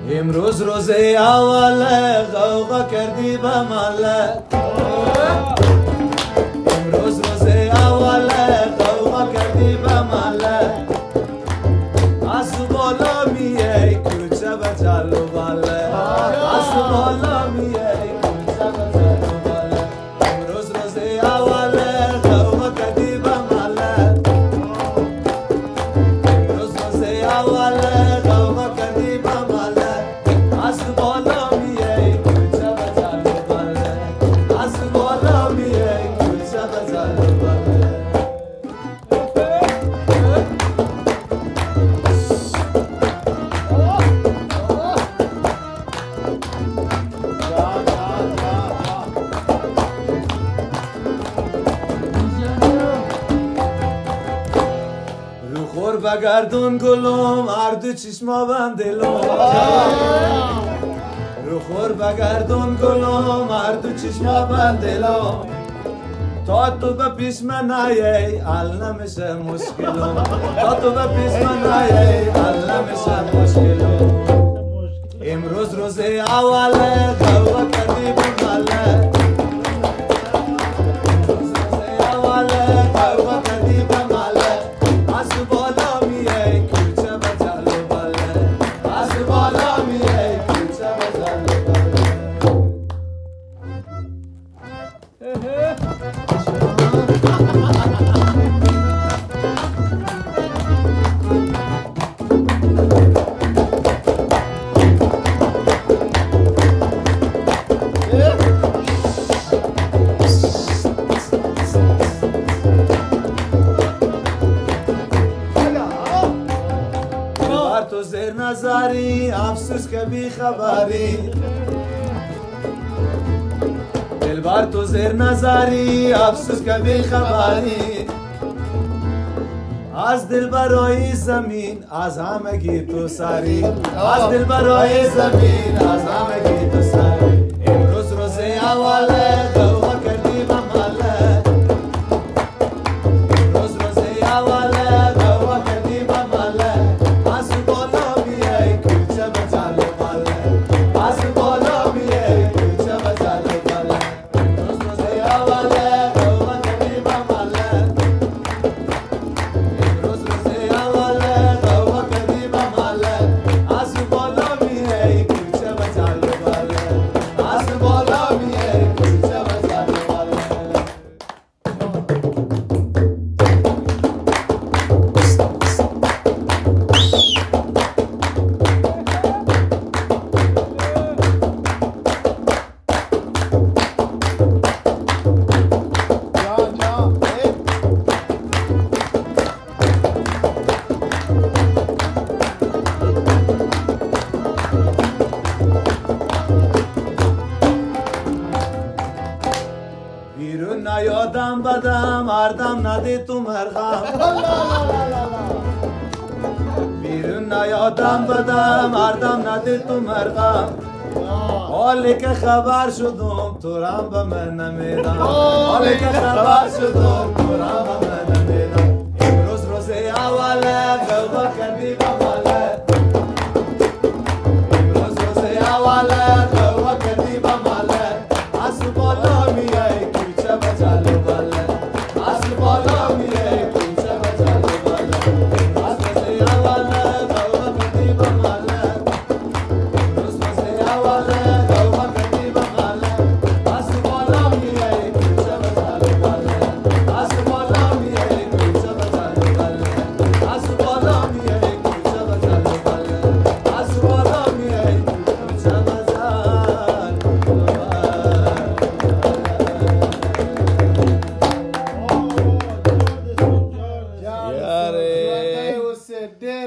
امروز روز اوله غوغا کردی به مله امروز روز اوله غوغا کردی به مله از بالا میای کوچه به جلو باله از بالا میای کوچه به جلو باله امروز روز اوله غوغا کردی به مله امروز روز اوله غوغا کردی به مله از بالا میای کوچه به جلو باله از بالا میای کوچه به جلو باله رو خور بگردون گلوم هر دو چشما بندلوم رو خور بگردون گلوم هر دو چشما بندلوم تا تو به پیش من نیایی حل نمیشه مشکلم تا تو به پیش من نیایی حل نمیشه مشکلم امروز روز اوله غوغا کردی به مله امروز روز اوله غوغا کردی به مله از بالا میای کوچه به جلو باله از بالا میای کوچه به جلو باله بر تو زیر نظری افسوس که بی خبری دلبر تو زیر نظری افسوس که بی خبری از دل برای زمین از همگی تو سری از دل برای زمین از همگی تو سری امروز روز اوله غوغا کردی به مله امروز روز اوله غوغا کردی به مله از بالا میای کوچه به جلو باله از بالا میای کوچه به جلو باله امروز روز اوله غوغا کردی به مله امروز روز اوله غوغا کردی به مله از بالا میای کوچه به جلو باله از بالا میای کوچه به جلو باله بیرون نیادم بدم هردم ندی تو مرغم بیرون نیادم بدم هردم ندی تو مرغم حالی که خبر شدم تو رم به من نمیدم حالی که خبر شدم تو رم به من نمیدم امروز روز اوله غوغا کردی به مله امروز روز اوله غوغا کردی به مله از بالا میای کوچه به جلو باله از بالا میای کوچه به جلو باله از روز اوله غوغا کردی به مله امروز روز اوله